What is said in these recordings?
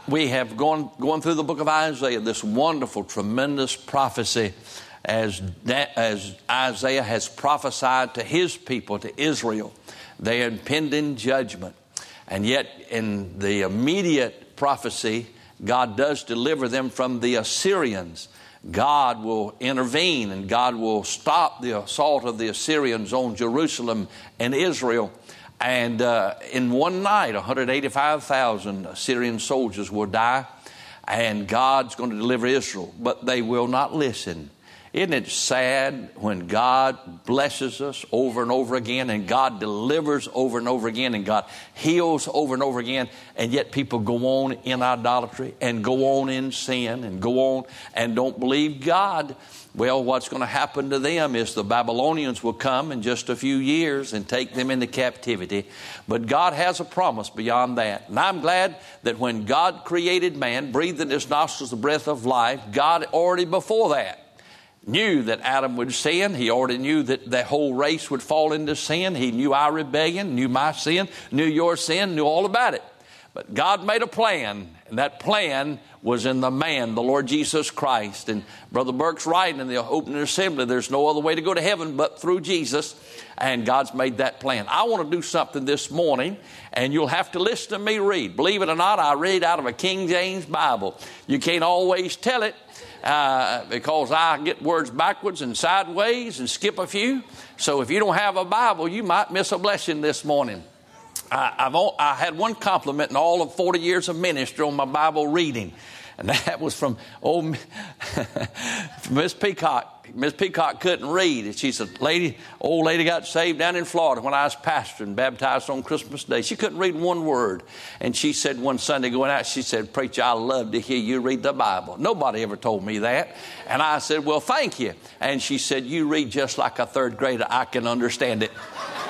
We have going through the book of Isaiah, this wonderful, tremendous prophecy as Isaiah has prophesied to his people, to Israel, their impending judgment. And yet in the immediate prophecy, God does deliver them from the Assyrians. God will intervene and God will stop the assault of the Assyrians on Jerusalem and Israel. And in one night, 185,000 Assyrian soldiers will die, and God's going to deliver Israel, but they will not listen. Isn't it sad when God blesses us over and over again, and God delivers over and over again, and God heals over and over again, and yet people go on in idolatry and go on in sin and go on and don't believe God? Well, what's going to happen to them is the Babylonians will come in just a few years and take them into captivity. But God has a promise beyond that. And I'm glad that when God created man, breathed in his nostrils the breath of life, God already before that knew that Adam would sin. He already knew that the whole race would fall into sin. He knew our rebellion, knew my sin, knew your sin, knew all about it. But God made a plan, and that plan was in the man, the Lord Jesus Christ. And Brother Burke's writing in the opening assembly, there's no other way to go to heaven but through Jesus. And God's made that plan. I want to do something this morning, and you'll have to listen to me read. Believe it or not, I read out of a King James Bible. You can't always tell it because I get words backwards and sideways and skip a few. So if you don't have a Bible, you might miss a blessing this morning. I had one compliment in all of 40 years of ministry on my Bible reading, and that was from Miss Peacock. Miss Peacock couldn't read, and she's a old lady got saved down in Florida when I was pastoring, baptized on Christmas Day. She couldn't read one word, and she said one Sunday going out, she said, "Preacher, I love to hear you read the Bible." Nobody ever told me that. And I said, "Well, thank you." And she said, "You read just like a third grader. I can understand it."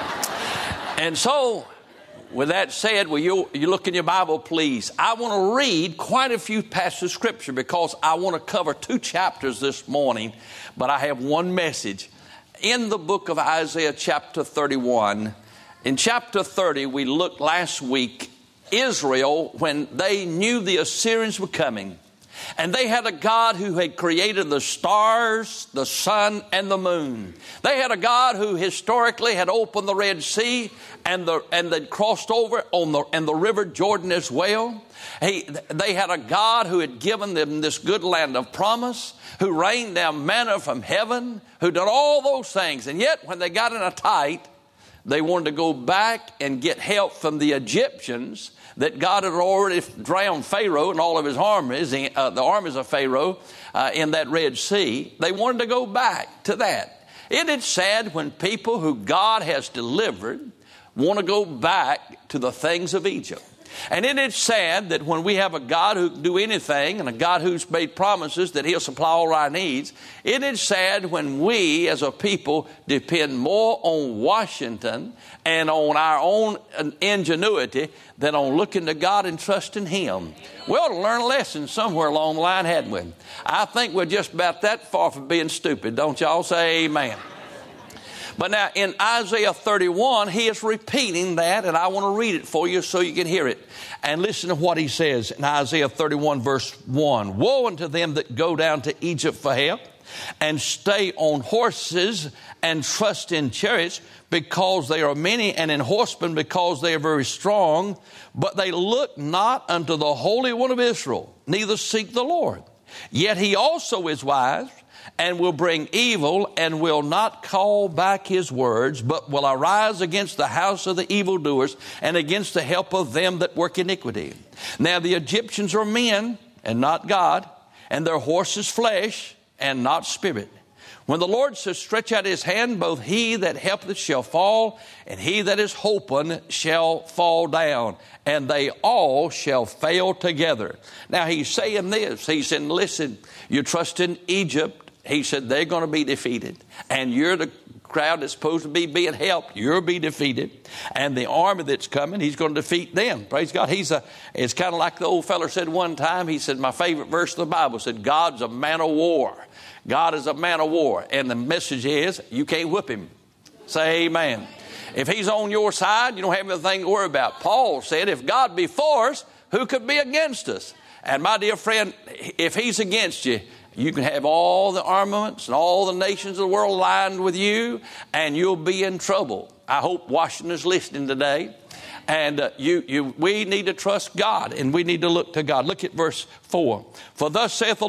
And so, with that said, will you look in your Bible, please? I want to read quite a few passages of Scripture because I want to cover 2 chapters this morning, but I have one message. In the book of Isaiah chapter 31, in chapter 30, we looked last week, Israel, when they knew the Assyrians were coming. And they had a God who had created the stars, the sun, and the moon. They had a God who historically had opened the Red Sea and they crossed over and the river Jordan as well. They had a God who had given them this good land of promise, who rained down manna from heaven, who did all those things. And yet when they got in a tight, they wanted to go back and get help from the Egyptians, that God had already drowned Pharaoh and all of his armies, the armies of Pharaoh, in that Red Sea. They wanted to go back to that. Isn't it sad when people who God has delivered want to go back to the things of Egypt? And isn't it sad that when we have a God who can do anything and a God who's made promises that he'll supply all our needs, isn't it sad when we as a people depend more on Washington and on our own ingenuity than on looking to God and trusting him? We ought to learn a lesson somewhere along the line, hadn't we? I think we're just about that far from being stupid. Don't y'all say amen? But now in Isaiah 31, he is repeating that, and I want to read it for you so you can hear it. And listen to what he says in Isaiah 31 verse 1. "Woe unto them that go down to Egypt for help, and stay on horses, and trust in chariots, because they are many, and in horsemen, because they are very strong. But they look not unto the Holy One of Israel, neither seek the Lord. Yet he also is wise, and will bring evil, and will not call back his words, but will arise against the house of the evildoers, and against the help of them that work iniquity. Now the Egyptians are men, and not God, and their horses flesh, and not spirit. When the Lord shall stretch out his hand, both he that helpeth shall fall, and he that is hoping shall fall down, and they all shall fail together." Now he's saying this. He said, listen, you trust in Egypt. He said, they're going to be defeated. And you're the crowd that's supposed to be being helped. You'll be defeated. And the army that's coming, he's going to defeat them. Praise God. It's kind of like the old fella said one time. He said, my favorite verse of the Bible said, God's a man of war. God is a man of war. And the message is, you can't whip him. Say amen. If he's on your side, you don't have anything to worry about. Paul said, if God be for us, who could be against us? And my dear friend, if he's against you, you can have all the armaments and all the nations of the world lined with you, and you'll be in trouble. I hope Washington is listening today. And we need to trust God, and we need to look to God. Look at verse 4. For thus hath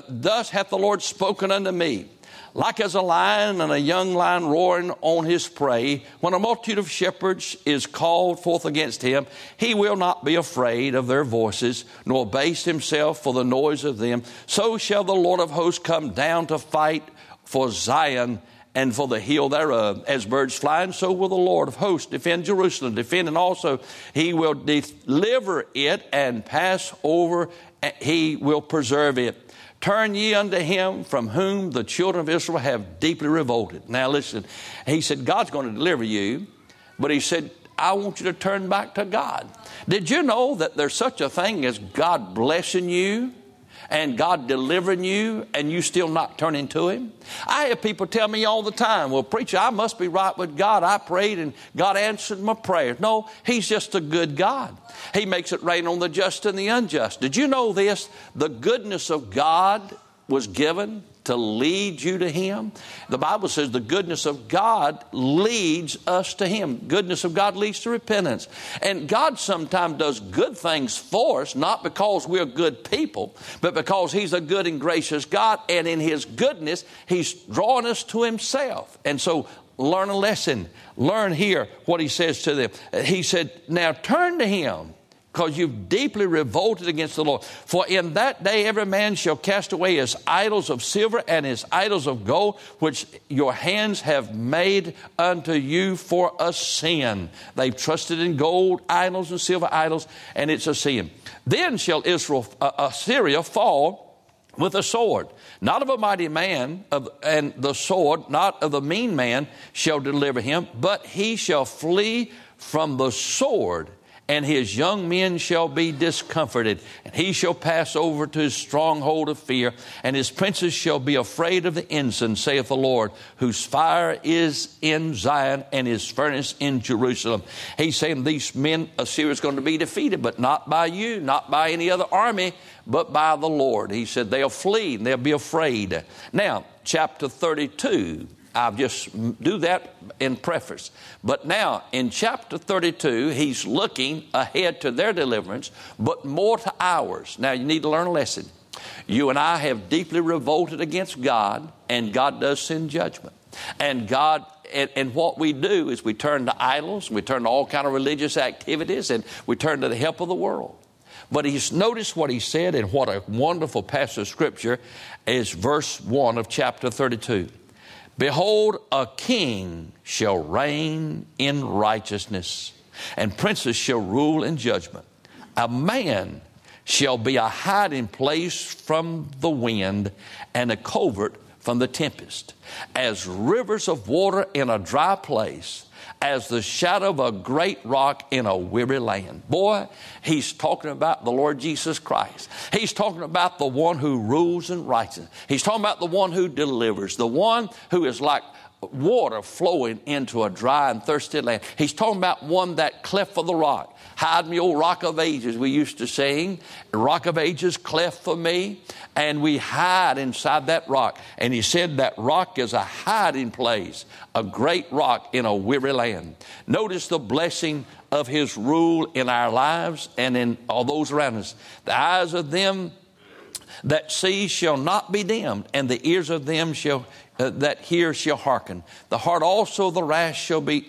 the Lord spoken unto me, like as a lion and a young lion roaring on his prey, when a multitude of shepherds is called forth against him, he will not be afraid of their voices, nor abase himself for the noise of them. So shall the Lord of hosts come down to fight for Zion and for the hill thereof. As birds flying, so will the Lord of hosts defend Jerusalem. Defending also, he will deliver it and pass over, he will preserve it. Turn ye unto him from whom the children of Israel have deeply revolted. Now listen, he said, God's going to deliver you, but he said, I want you to turn back to God. Did you know that there's such a thing as God blessing you and God delivering you and you still not turning to him? I have people tell me all the time, well, preacher, I must be right with God. I prayed and God answered my prayers. No, he's just a good God. He makes it rain on the just and the unjust. Did you know this? The goodness of God was given to lead you to him. The Bible says the goodness of God leads us to him. Goodness of God leads to repentance. And God sometimes does good things for us, not because we're good people, but because he's a good and gracious God. And in his goodness, he's drawing us to himself. And so learn a lesson. Learn here what he says to them. He said, now turn to him, because you've deeply revolted against the Lord. For in that day every man shall cast away his idols of silver and his idols of gold, which your hands have made unto you for a sin. They've trusted in gold idols and silver idols, and it's a sin. Then shall Assyria fall with a sword, not of a mighty man, and the sword not of the mean man shall deliver him, but he shall flee from the sword, and his young men shall be discomforted, and he shall pass over to his stronghold of fear, and his princes shall be afraid of the ensign, saith the Lord, whose fire is in Zion and his furnace in Jerusalem. He's saying these men, Assyria is going to be defeated, but not by you, not by any other army, but by the Lord. He said they'll flee and they'll be afraid. Now, chapter 32. I'll just do that in preface. But now, in chapter 32, he's looking ahead to their deliverance, but more to ours. Now, you need to learn a lesson. You and I have deeply revolted against God, and God does send judgment. And God, and what we do is we turn to idols, we turn to all kind of religious activities, and we turn to the help of the world. But he's noticed what he said, and what a wonderful passage of Scripture is verse 1 of chapter 32. Behold, a king shall reign in righteousness, and princes shall rule in judgment. A man shall be a hiding place from the wind, and a covert from the tempest. As rivers of water in a dry place, as the shadow of a great rock in a weary land. Boy, he's talking about the Lord Jesus Christ. He's talking about the one who rules in righteousness. He's talking about the one who delivers, the one who is like water flowing into a dry and thirsty land. He's talking about one that cleft for the rock. Hide me, O rock of ages, we used to sing. Rock of ages, cleft for me. And we hide inside that rock. And he said that rock is a hiding place, a great rock in a weary land. Notice the blessing of his rule in our lives and in all those around us. The eyes of them that see shall not be dimmed, and the ears of them that hear shall hearken. The heart also of the rash shall be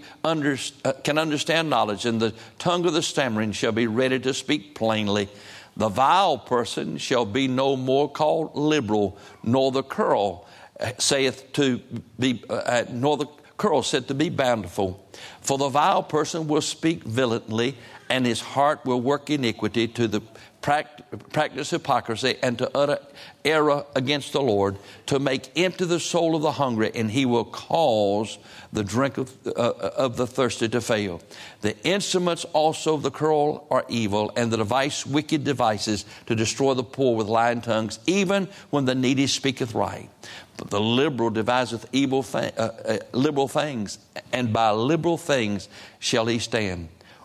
can understand knowledge, and the tongue of the stammering shall be ready to speak plainly. The vile person shall be no more called liberal, nor the curl saith to be, nor the curl said to be bountiful. For the vile person will speak violently, and his heart will work iniquity to the practice hypocrisy, and to utter error against the Lord, to make empty the soul of the hungry, and he will cause the drink of the thirsty to fail. The instruments also of the curl are evil, and the device wicked devices to destroy the poor with lying tongues, even when the needy speaketh right. But the liberal deviseth liberal things, and by liberal things shall he stand.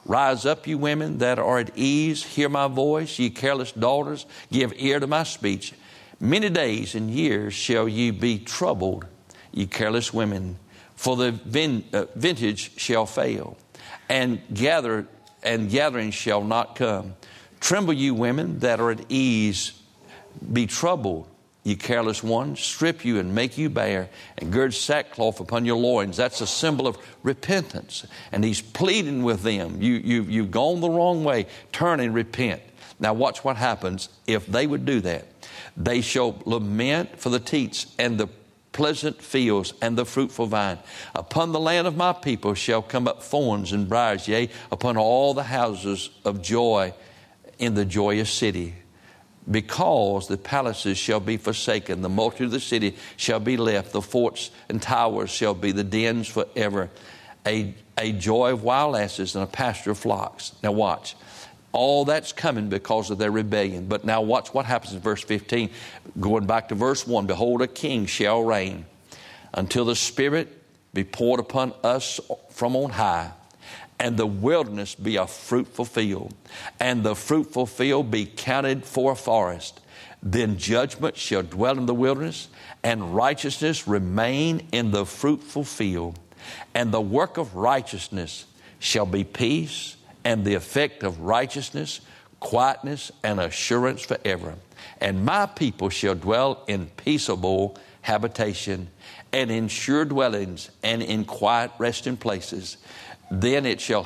Rise up, you women that are at ease. Hear my voice, ye careless daughters. Give ear to my speech. Many days and years shall ye be troubled, ye careless women. For the vintage shall fail, and gathering shall not come. Tremble, you women that are at ease. Be troubled, ye careless ones. Strip you and make you bare, and gird sackcloth upon your loins. That's a symbol of repentance. And he's pleading with them. You've gone the wrong way. Turn and repent. Now watch what happens if they would do that. They shall lament for the teats and the pleasant fields and the fruitful vine. Upon the land of my people shall come up thorns and briars, yea, upon all the houses of joy in the joyous city. Because the palaces shall be forsaken, the multitude of the city shall be left, the forts and towers shall be the dens forever. A joy of wild asses and a pasture of flocks. Now watch. All that's coming because of their rebellion. But now watch what happens in verse 15. Going back to verse 1. Behold, a king shall reign until the Spirit be poured upon us from on high, and the wilderness be a fruitful field, and the fruitful field be counted for a forest. Then judgment shall dwell in the wilderness, and righteousness remain in the fruitful field. And the work of righteousness shall be peace, and the effect of righteousness, quietness, and assurance forever. And my people shall dwell in peaceable habitation, and in sure dwellings, and in quiet resting places. Then it shall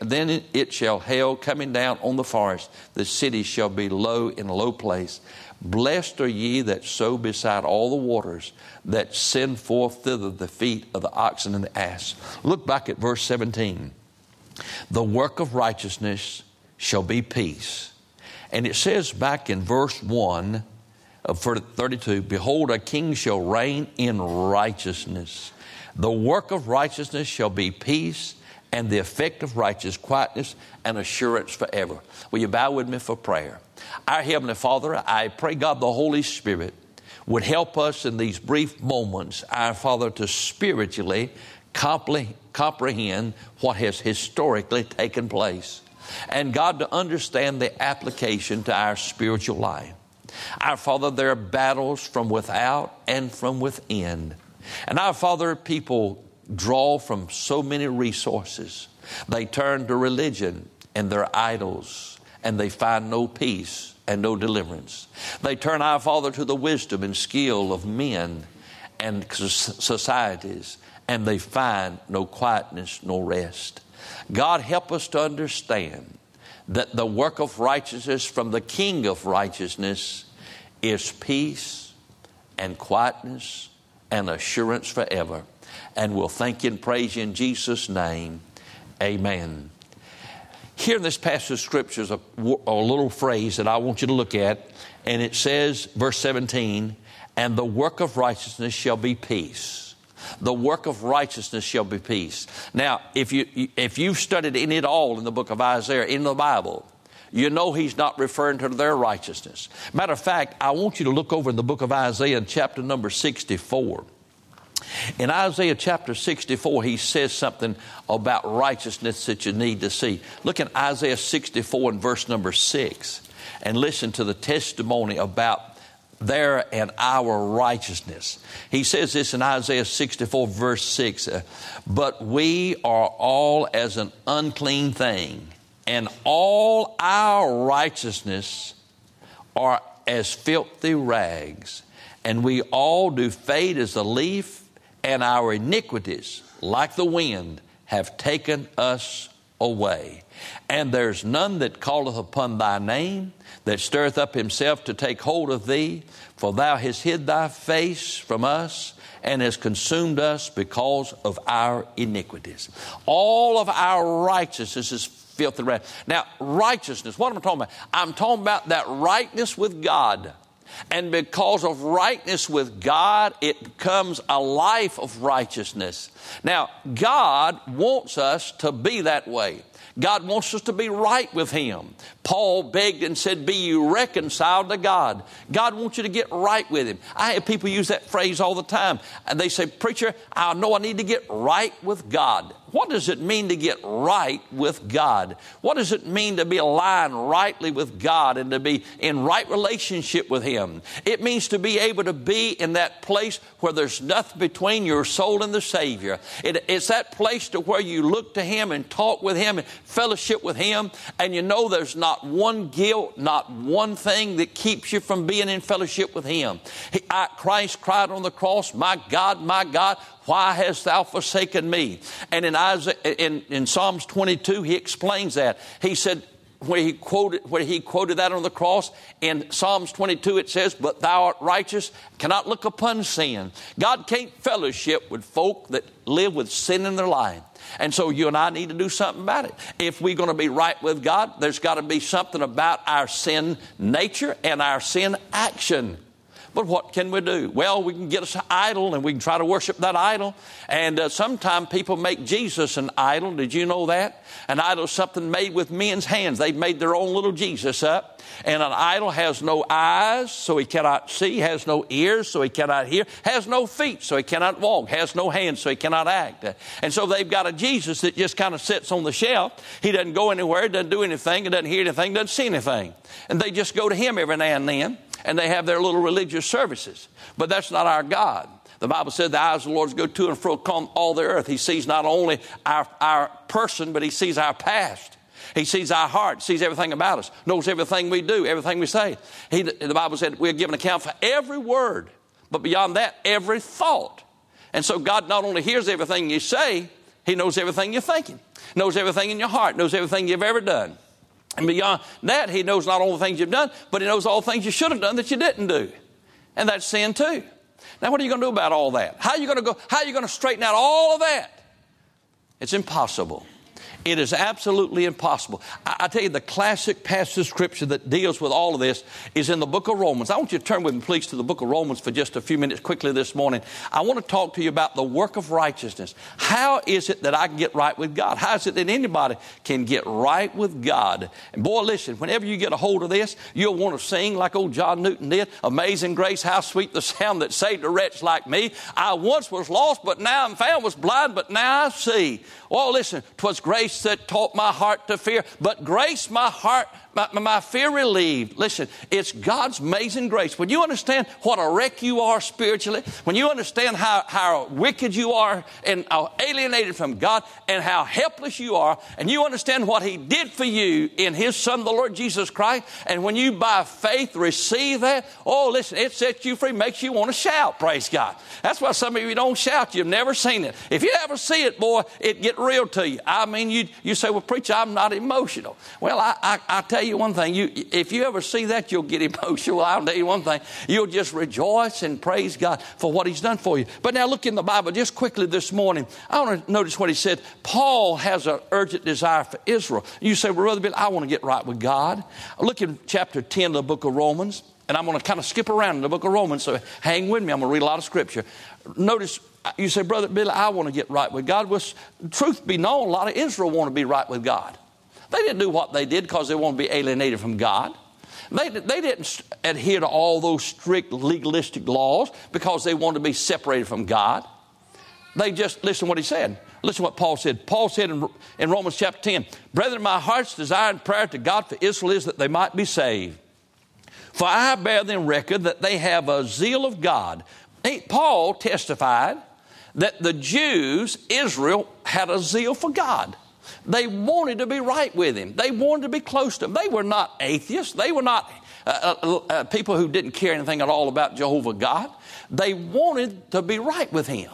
hail coming down on the forest. The city shall be low in a low place. Blessed are ye that sow beside all the waters, that send forth thither the feet of the oxen and the ass. Look back at verse 17. The work of righteousness shall be peace. And it says back in verse 1 of 32, behold, a king shall reign in righteousness. The work of righteousness shall be peace, and the effect of righteousness, quietness, and assurance forever. Will you bow with me for prayer? Our Heavenly Father, I pray, God, the Holy Spirit would help us in these brief moments, our Father, to spiritually comprehend what has historically taken place. And God, to understand the application to our spiritual life. Our Father, there are battles from without and from within. And our Father, people draw from so many resources. They turn to religion and their idols, and they find no peace and no deliverance. They turn, our Father, to the wisdom and skill of men and societies, and they find no quietness, no rest. God, help us to understand that the work of righteousness from the King of righteousness is peace and quietness and assurance forever. And we'll thank you and praise you in Jesus' name. Amen. Here in this passage of Scripture is a little phrase that I want you to look at. And it says, verse 17, and the work of righteousness shall be peace. The work of righteousness shall be peace. Now, if you've studied in it all in the book of Isaiah, in the Bible, you know he's not referring to their righteousness. Matter of fact, I want you to look over in the book of Isaiah in chapter number 64. In Isaiah chapter 64, he says something about righteousness that you need to see. Look at Isaiah 64 and verse number 6 and listen to the testimony about their and our righteousness. He says this in Isaiah 64 verse 6, but we are all as an unclean thing, and all our righteousness are as filthy rags, and we all do fade as a leaf, and our iniquities, like the wind, have taken us away. And there's none that calleth upon thy name, that stirreth up himself to take hold of thee. For thou hast hid thy face from us, and hast consumed us because of our iniquities. All of our righteousness is filthy rags. Now, righteousness, what am I talking about? I'm talking about that rightness with God. And because of rightness with God, it comes a life of righteousness. Now, God wants us to be that way. God wants us to be right with Him. Paul begged and said, be you reconciled to God. God wants you to get right with Him. I have people use that phrase all the time. And they say, preacher, I know I need to get right with God. What does it mean to get right with God? What does it mean to be aligned rightly with God and to be in right relationship with Him? It means to be able to be in that place where there's nothing between your soul and the Savior. It's that place to where you look to Him and talk with Him and fellowship with Him, and you know there's not one guilt, not one thing that keeps you from being in fellowship with Him. Christ cried on the cross, my God, why hast thou forsaken me? And in Psalms 22, he explains that. He said, where he quoted that on the cross, in Psalms 22 it says, but thou art righteous, cannot look upon sin. God can't fellowship with folk that live with sin in their life. And so you and I need to do something about it. If we're going to be right with God, there's got to be something about our sin nature and our sin action. But what can we do? Well, we can get us an idol and we can try to worship that idol. And sometimes people make Jesus an idol. Did you know that? An idol is something made with men's hands. They've made their own little Jesus up. And an idol has no eyes, so he cannot see, has no ears, so he cannot hear, has no feet, so he cannot walk, has no hands, so he cannot act. And so they've got a Jesus that just kind of sits on the shelf. He doesn't go anywhere, doesn't do anything, he doesn't hear anything, doesn't see anything. And they just go to him every now and then, and they have their little religious services. But that's not our God. The Bible said the eyes of the Lord go to and fro upon all the earth. He sees not only our person, but he sees our past. He sees our heart, sees everything about us, knows everything we do, everything we say. The Bible said we're given account for every word, but beyond that, every thought. And so God not only hears everything you say, he knows everything you're thinking, knows everything in your heart, knows everything you've ever done. And beyond that, he knows not all the things you've done, but he knows all the things you should have done that you didn't do. And that's sin too. Now, what are you going to do about all that? How are you going to straighten out all of that? It's impossible. It is absolutely impossible. I tell you, the classic passage of Scripture that deals with all of this is in the book of Romans. I want you to turn with me, please, to the book of Romans for just a few minutes quickly this morning. I want to talk to you about the work of righteousness. How is it that I can get right with God? How is it that anybody can get right with God? And boy, listen, whenever you get a hold of this, you'll want to sing like old John Newton did. Amazing grace, how sweet the sound that saved a wretch like me. I once was lost, but now I'm found, was blind, but now I see. Oh, listen, 'twas grace that taught my heart to fear, but grace my heart, my fear relieved. Listen, it's God's amazing grace. When you understand what a wreck you are spiritually, when you understand how wicked you are and how alienated from God and how helpless you are, and you understand what He did for you in His Son, the Lord Jesus Christ, and when you by faith receive that, oh, listen, it sets you free, makes you want to shout, praise God. That's why some of you don't shout. You've never seen it. If you ever see it, boy, it get real to you. I mean, you say, well, preacher, I'm not emotional. Well, I tell you one thing. If you ever see that, you'll get emotional. I'll tell you one thing. You'll just rejoice and praise God for what He's done for you. But now look in the Bible just quickly this morning. I want to notice what he said. Paul has an urgent desire for Israel. You say, well, Brother Bill, I want to get right with God. Look in chapter 10 of the book of Romans. And I'm going to kind of skip around in the book of Romans, so hang with me. I'm going to read a lot of Scripture. Notice, you say, Brother Billy, I want to get right with God. Well, truth be known, a lot of Israel want to be right with God. They didn't do what they did because they want to be alienated from God. They didn't adhere to all those strict legalistic laws because they wanted to be separated from God. They just, listen what he said. Listen what Paul said. Paul said in Romans chapter 10, Brethren, my heart's desire and prayer to God for Israel is that they might be saved. For I bear them record that they have a zeal of God. Paul testified that the Jews, Israel, had a zeal for God. They wanted to be right with Him. They wanted to be close to Him. They were not atheists. They were not people who didn't care anything at all about Jehovah God. They wanted to be right with Him.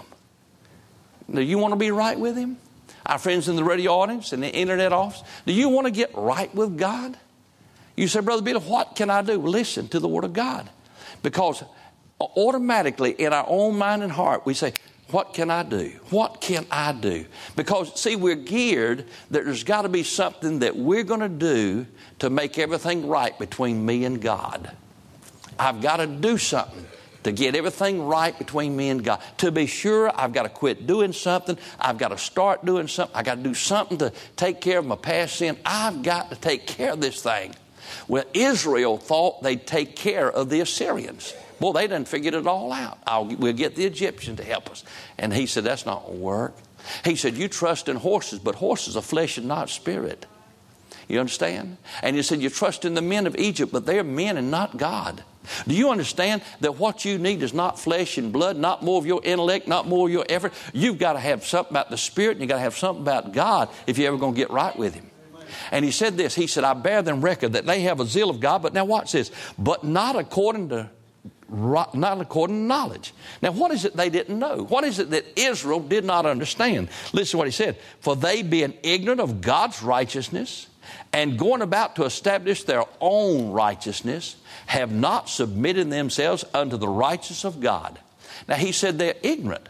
Do you want to be right with Him? Our friends in the radio audience and the internet office, do you want to get right with God? You say, Brother Bill, what can I do? Listen to the Word of God. Because automatically in our own mind and heart, we say, what can I do? What can I do? Because, see, we're geared that there's got to be something that we're going to do to make everything right between me and God. I've got to do something to get everything right between me and God. To be sure, I've got to quit doing something. I've got to start doing something. I've got to do something to take care of my past sin. I've got to take care of this thing. Well, Israel thought they'd take care of the Assyrians. Well, they done figured it all out. We'll get the Egyptians to help us. And he said, that's not going to work. He said, you trust in horses, but horses are flesh and not spirit. You understand? And he said, you trust in the men of Egypt, but they're men and not God. Do you understand that what you need is not flesh and blood, not more of your intellect, not more of your effort? You've got to have something about the Spirit, and you've got to have something about God if you're ever going to get right with Him. And he said this, he said, I bear them record that they have a zeal of God, but now watch this, but not according to knowledge. Now, what is it they didn't know? What is it that Israel did not understand? Listen to what he said. For they being ignorant of God's righteousness and going about to establish their own righteousness, have not submitted themselves unto the righteousness of God. Now, he said they're ignorant.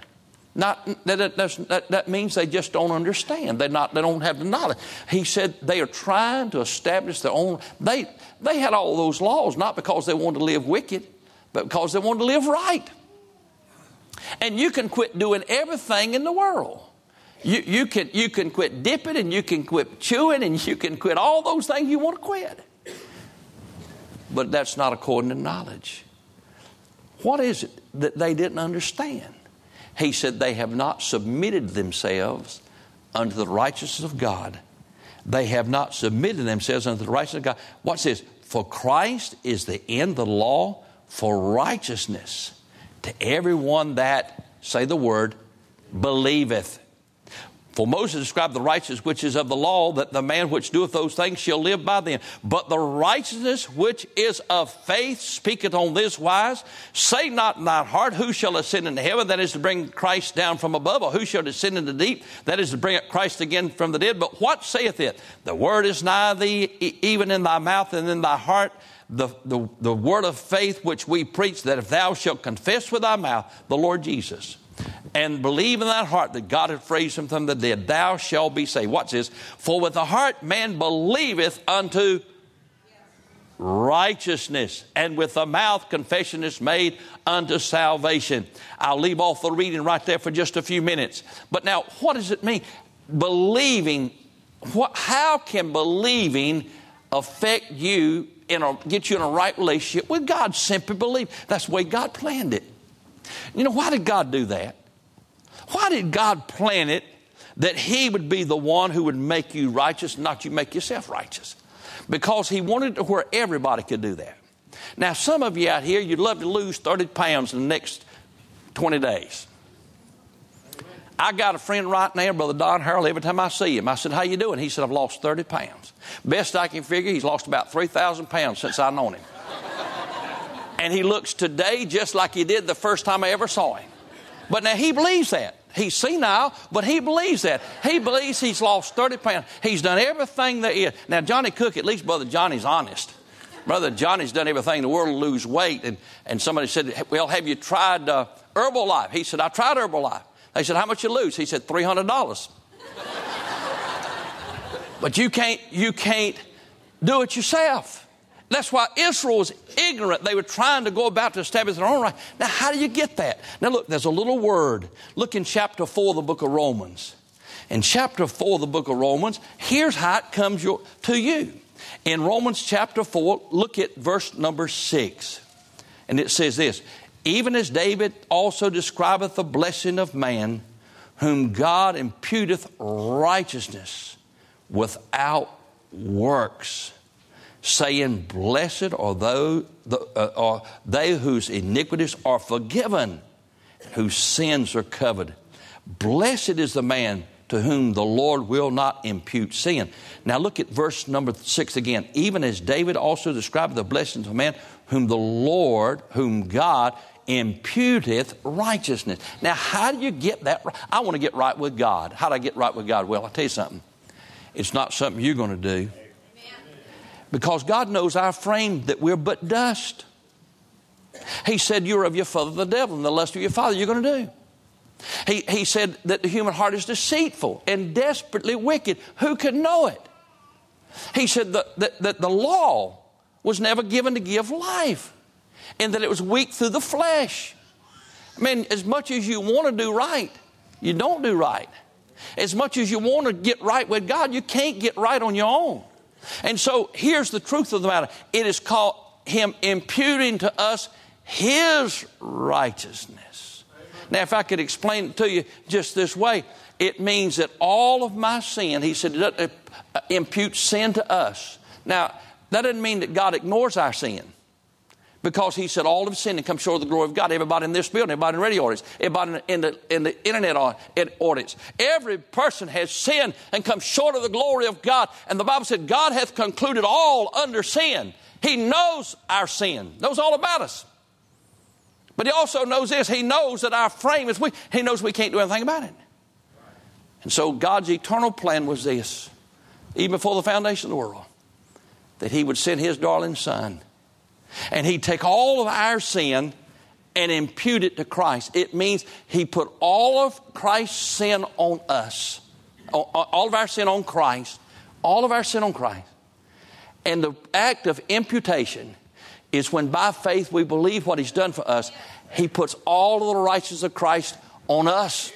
That means they just don't understand. They don't have the knowledge. He said they are trying to establish their own. They had all those laws not because they wanted to live wicked, but because they wanted to live right. And you can quit doing everything in the world. You can quit dipping, and you can quit chewing, and you can quit all those things you want to quit. But that's not according to knowledge. What is it that they didn't understand? He said they have not submitted themselves unto the righteousness of God. They have not submitted themselves unto the righteousness of God. What's this? For Christ is the end of the law for righteousness to everyone that, say the word, believeth. For Moses described the righteousness which is of the law, that the man which doeth those things shall live by them. But the righteousness which is of faith speaketh on this wise, say not in thine heart, who shall ascend into heaven, that is to bring Christ down from above, or who shall descend into the deep, that is to bring up Christ again from the dead. But what saith it? The word is nigh thee, even in thy mouth and in thy heart, the word of faith which we preach, that if thou shalt confess with thy mouth the Lord Jesus, and believe in thy heart that God hath raised him from the dead, thou shalt be saved. Watch this. For with the heart man believeth unto righteousness, and with the mouth confession is made unto salvation. I'll leave off the reading right there for just a few minutes. But now, what does it mean? Believing. How can believing affect you, get you in a right relationship with God? Simply believe. That's the way God planned it. You know, why did God do that? Why did God plan it that He would be the one who would make you righteous, not you make yourself righteous? Because He wanted it where everybody could do that. Now, some of you out here, you'd love to lose 30 pounds in the next 20 days. I got a friend right now, Brother Don Harrell. Every time I see him, I said, how you doing? He said, I've lost 30 pounds. Best I can figure, he's lost about 3,000 pounds since I've known him. And he looks today just like he did the first time I ever saw him. But now he believes that. He's senile, but he believes that. He believes he's lost 30 pounds. He's done everything there is. Now, Johnny Cook, at least Brother Johnny's honest. Brother Johnny's done everything in the world to lose weight. And somebody said, well, have you tried Herbalife? He said, I tried Herbalife. They said, how much you lose? He said, $300. But you can't do it yourself. That's why Israel was ignorant. They were trying to go about to establish their own right. Now, how do you get that? Now, look, there's a little word. Look in chapter 4 of the book of Romans. In chapter 4 of the book of Romans, here's how it comes to you. In Romans chapter 4, look at verse number 6. And it says this, even as David also describeth the blessing of man, whom God imputeth righteousness without works, saying, blessed are they whose iniquities are forgiven, whose sins are covered. Blessed is the man to whom the Lord will not impute sin. Now look at verse number 6 again. Even as David also described the blessings of man, whom God imputeth righteousness. Now, how do you get that? I want to get right with God. How do I get right with God? Well, I'll tell you something. It's not something you're going to do. Because God knows our frame, that we're but dust. He said, you're of your father the devil, and the lust of your father you're going to do. He said that the human heart is deceitful and desperately wicked. Who can know it? He said that the law was never given to give life, and that it was weak through the flesh. I mean, as much as you want to do right, you don't do right. As much as you want to get right with God, you can't get right on your own. And so here's the truth of the matter. It is called him imputing to us his righteousness. Now, if I could explain it to you just this way, it means that all of my sin, he said, imputes sin to us. Now, that doesn't mean that God ignores our sin. Because he said all of sin and come short of the glory of God. Everybody in this building, everybody in the radio audience, everybody in the internet audience. Every person has sinned and come short of the glory of God. And the Bible said God hath concluded all under sin. He knows our sin, knows all about us. But he also knows this. He knows that our frame is weak. He knows we can't do anything about it. And so God's eternal plan was this, even before the foundation of the world, that he would send his darling son. And he'd take all of our sin and impute it to Christ. It means he put all of Christ's sin on us. All of our sin on Christ. All of our sin on Christ. And the act of imputation is when by faith we believe what he's done for us. He puts all of the righteousness of Christ on us.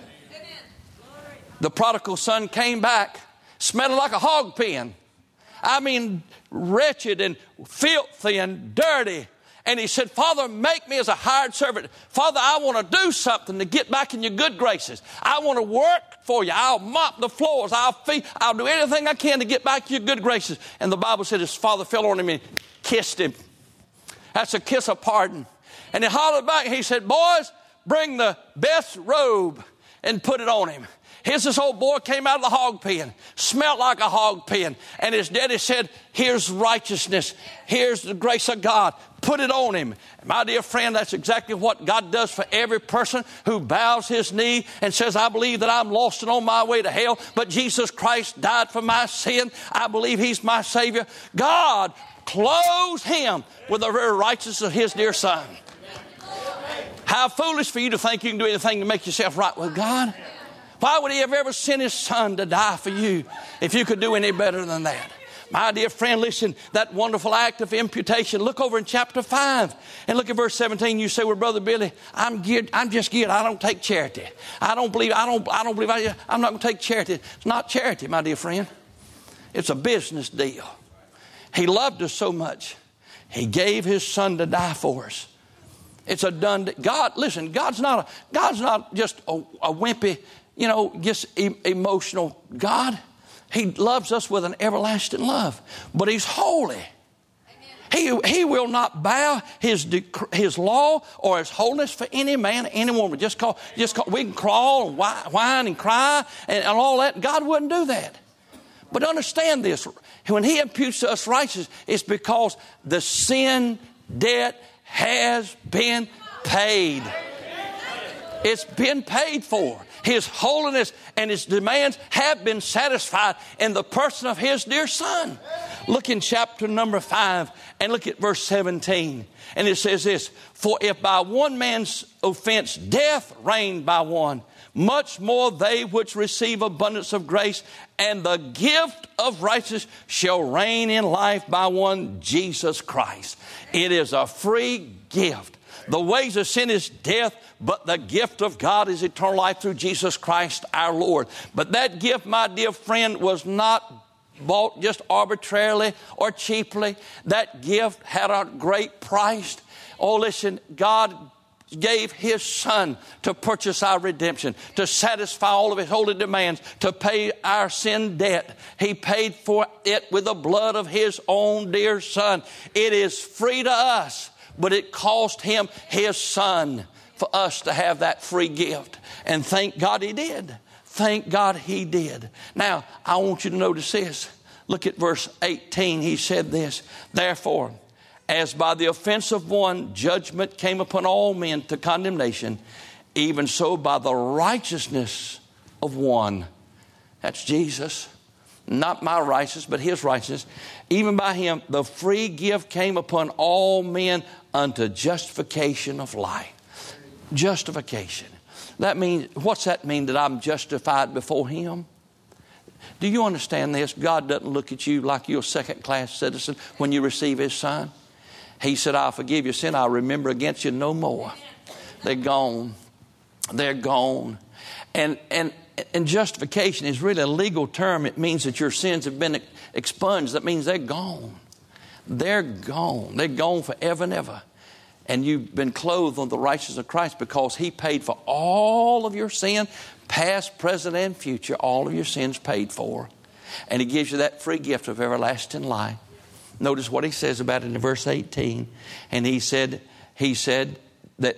The prodigal son came back smelling like a hog pen. I mean, wretched and filthy and dirty. And he said, Father, make me as a hired servant. Father, I want to do something to get back in your good graces. I want to work for you. I'll mop the floors. I'll do anything I can to get back in your good graces. And the Bible said his father fell on him and kissed him. That's a kiss of pardon. And he hollered back and he said, boys, bring the best robe and put it on him. Here's this old boy came out of the hog pen, smelled like a hog pen. And his daddy said, here's righteousness. Here's the grace of God. Put it on him. My dear friend, that's exactly what God does for every person who bows his knee and says, I believe that I'm lost and on my way to hell, but Jesus Christ died for my sin. I believe he's my Savior. God clothes him with the very righteousness of his dear son. How foolish for you to think you can do anything to make yourself right with God. Why would he have ever sent his son to die for you if you could do any better than that? My dear friend, listen, that wonderful act of imputation. Look over in chapter 5 and look at verse 17. You say, well, Brother Billy, I'm just geared. I don't take charity. I'm not going to take charity. It's not charity, my dear friend. It's a business deal. He loved us so much. He gave his son to die for us. It's a done deal. God, listen, God's not just a wimpy, just emotional God. He loves us with an everlasting love. But he's holy. He will not bow his law or his holiness for any man, any woman. Just call. We can crawl and whine and cry and all that. God wouldn't do that. But understand this. When he imputes to us righteousness, it's because the sin debt has been paid. It's been paid for. His holiness and his demands have been satisfied in the person of his dear son. Look in chapter number 5 and look at verse 17. And it says this, for if by one man's offense death reigned by one, much more they which receive abundance of grace and the gift of righteousness shall reign in life by one, Jesus Christ. It is a free gift. The wages of sin is death, but the gift of God is eternal life through Jesus Christ our Lord. But that gift, my dear friend, was not bought just arbitrarily or cheaply. That gift had a great price. Oh, listen, God gave his son to purchase our redemption, to satisfy all of his holy demands, to pay our sin debt. He paid for it with the blood of his own dear son. It is free to us, but it cost him his son for us to have that free gift. And thank God he did. Thank God he did. Now, I want you to notice this. Look at verse 18. He said this, therefore, as by the offense of one, judgment came upon all men to condemnation, even so by the righteousness of one. That's Jesus. Not my righteousness, but his righteousness. Even by him, the free gift came upon all men unto justification of life. Justification. That means, what's that mean, that I'm justified before him? Do you understand this? God doesn't look at you like you're a second-class citizen when you receive his son. He said, I'll forgive your sin. I'll remember against you no more. They're gone. They're gone. And justification is really a legal term. It means that your sins have been expunged. That means they're gone. They're gone. They're gone forever and ever. And you've been clothed on the righteousness of Christ because He paid for all of your sin, past, present, and future. All of your sins paid for. And He gives you that free gift of everlasting life. Notice what He says about it in verse 18. And He said that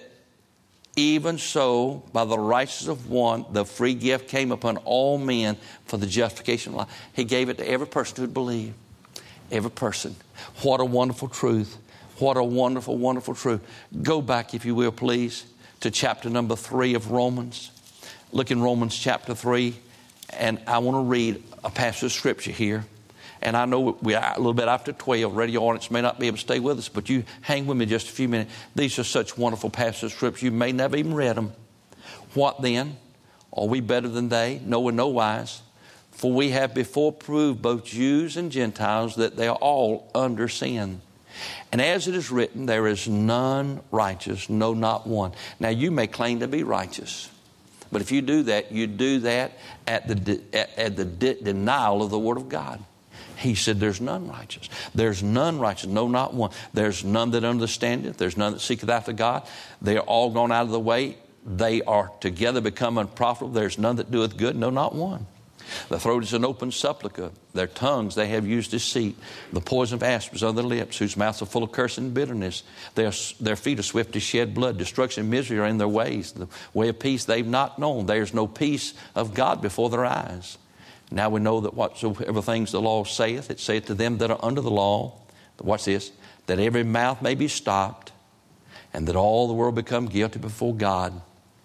even so, by the righteousness of one, the free gift came upon all men for the justification of life. He gave it to every person who would believe. Every person. What a wonderful truth. What a wonderful, wonderful truth. Go back, if you will, please, to chapter number 3 of Romans. Look in Romans chapter 3, and I want to read a passage of Scripture here. And I know we're a little bit after 12. Radio audience may not be able to stay with us, but you hang with me just a few minutes. These are such wonderful passages of Scripture. You may never even read them. What then? Are we better than they? No, in no wise. For we have before proved, both Jews and Gentiles, that they are all under sin. And as it is written, there is none righteous, no, not one. Now, you may claim to be righteous. But if you do that, you do that at the denial of the Word of God. He said, there's none righteous. There's none righteous, no, not one. There's none that understandeth. There's none that seeketh after God. They are all gone out of the way. They are together become unprofitable. There's none that doeth good, no, not one. The throat is an open sepulchre. Their tongues they have used deceit. The poison of asps on their lips, whose mouths are full of curse and bitterness. Their feet are swift to shed blood. Destruction and misery are in their ways. The way of peace they've not known. There's no peace of God before their eyes. Now we know that whatsoever things the law saith, it saith to them that are under the law, watch this, that every mouth may be stopped, and that all the world become guilty before God.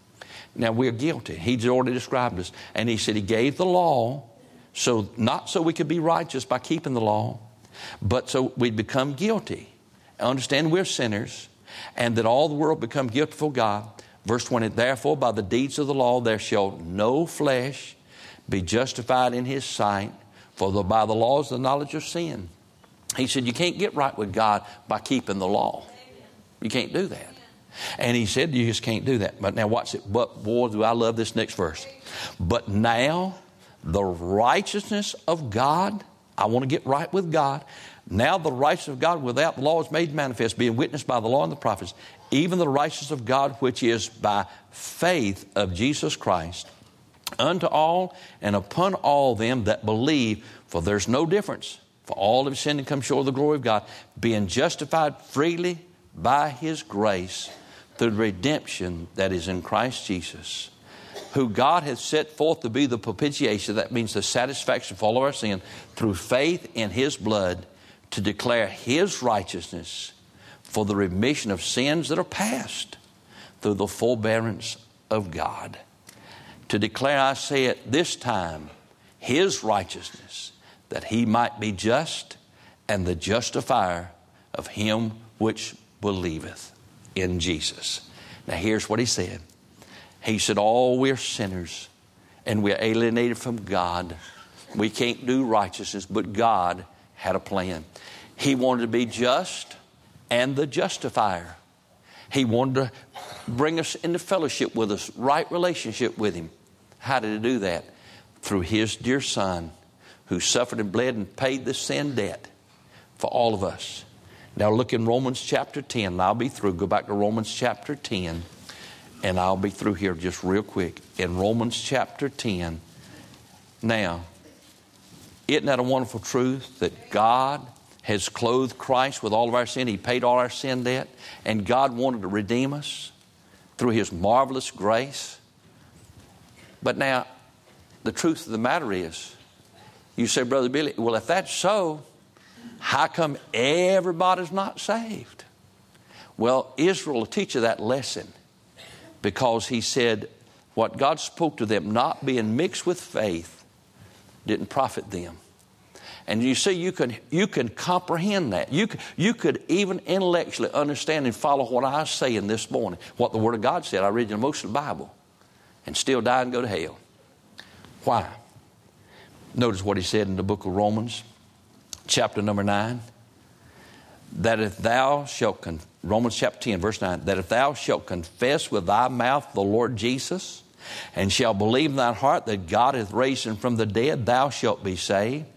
Now we're guilty. He's already described us. And He said He gave the law, so not so we could be righteous by keeping the law, but so we'd become guilty. Understand we're sinners, and that all the world become guilty before God. Verse 20, therefore by the deeds of the law there shall no flesh be justified in His sight, for by the law is the knowledge of sin. He said you can't get right with God by keeping the law. You can't do that. And He said you just can't do that. But now watch it. But boy, do I love this next verse. But now the righteousness of God, I want to get right with God. Now the righteousness of God without the law is made manifest, being witnessed by the law and the prophets, even the righteousness of God which is by faith of Jesus Christ, unto all and upon all them that believe, for there's no difference. For all have sinned and come short of the glory of God, being justified freely by His grace through the redemption that is in Christ Jesus, who God hath set forth to be the propitiation, that means the satisfaction for all of our sin, through faith in His blood, to declare His righteousness for the remission of sins that are past, through the forbearance of God. To declare, I say at this time, His righteousness, that He might be just and the justifier of him which believeth in Jesus. Now here's what He said. He said, we're sinners and we're alienated from God. We can't do righteousness, but God had a plan. He wanted to be just and the justifier. He wanted to bring us into fellowship with us, right relationship with Him. How did He do that? Through His dear Son, who suffered and bled and paid the sin debt for all of us. Now look in Romans chapter 10, and I'll be through. Go back to Romans chapter 10, and I'll be through here just real quick. In Romans chapter 10, now, isn't that a wonderful truth that God has clothed Christ with all of our sin? He paid all our sin debt, and God wanted to redeem us through His marvelous grace. But now, the truth of the matter is, you say, Brother Billy, well, if that's so, how come everybody's not saved? Well, Israel will teach you that lesson, because He said what God spoke to them, not being mixed with faith, didn't profit them. And you see, you can comprehend that. You could even intellectually understand and follow what I was saying this morning, what the Word of God said. I read you most of the Bible, and still die and go to hell. Why? Notice what He said in the book of Romans, chapter number 9. That if thou shalt, Romans chapter 10, verse 9, that if thou shalt confess with thy mouth the Lord Jesus, and shalt believe in thine heart that God hath raised Him from the dead, thou shalt be saved.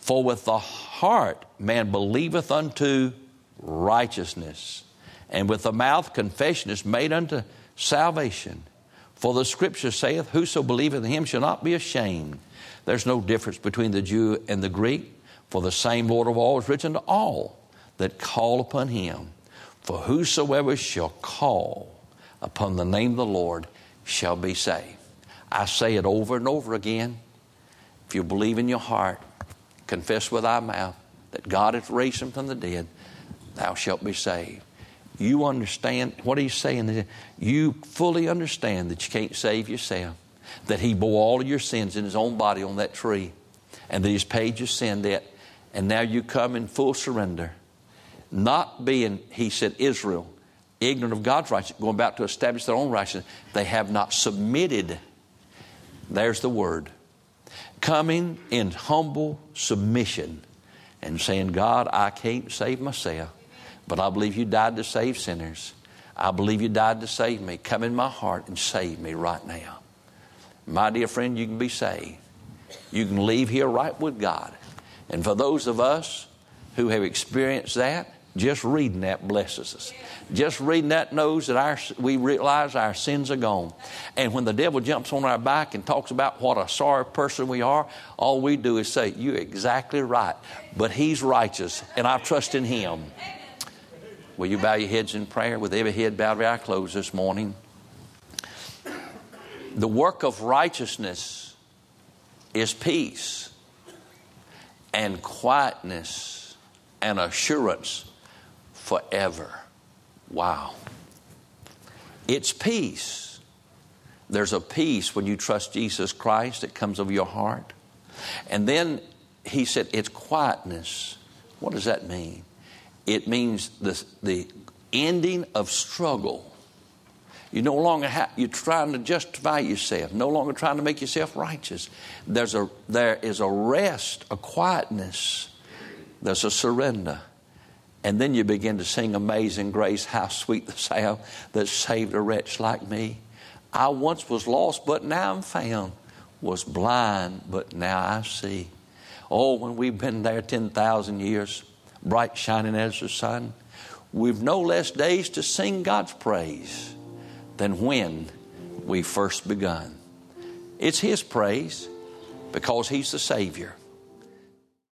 For with the heart man believeth unto righteousness, and with the mouth confession is made unto salvation. For the scripture saith, whoso believeth in him shall not be ashamed. There's no difference between the Jew and the Greek, for the same Lord of all is rich unto all that call upon him. For whosoever shall call upon the name of the Lord shall be saved. I say it over and over again. If you believe in your heart, confess with thy mouth that God hath raised him from the dead, thou shalt be saved. You understand what he's saying? You fully understand that you can't save yourself, that he bore all of your sins in his own body on that tree, and that he's paid your sin debt, and now you come in full surrender. Not being, he said, Israel, ignorant of God's righteousness, going about to establish their own righteousness. They have not submitted. There's the word. Coming in humble submission and saying, God, I can't save myself, but I believe you died to save sinners. I believe you died to save me. Come in my heart and save me right now. My dear friend, you can be saved. You can leave here right with God. And for those of us who have experienced that, just reading that blesses us. Just reading that knows that we realize our sins are gone. And when the devil jumps on our back and talks about what a sorry person we are, all we do is say, you're exactly right. But he's righteous, and I trust in him. Will you bow your heads in prayer? With every head bowed, every eye closed this morning. The work of righteousness is peace and quietness and assurance forever. Wow. It's peace. There's a peace when you trust Jesus Christ that comes over your heart. And then he said it's quietness. What does that mean? It means the ending of struggle. You no longer you're trying to justify yourself, no longer trying to make yourself righteous. There is a rest, a quietness. There's a surrender. And then you begin to sing Amazing Grace, how sweet the sound that saved a wretch like me. I once was lost, but now I'm found. Was blind, but now I see. Oh, when we've been there 10,000 years, bright shining as the sun, we've no less days to sing God's praise than when we first begun. It's his praise because he's the Savior.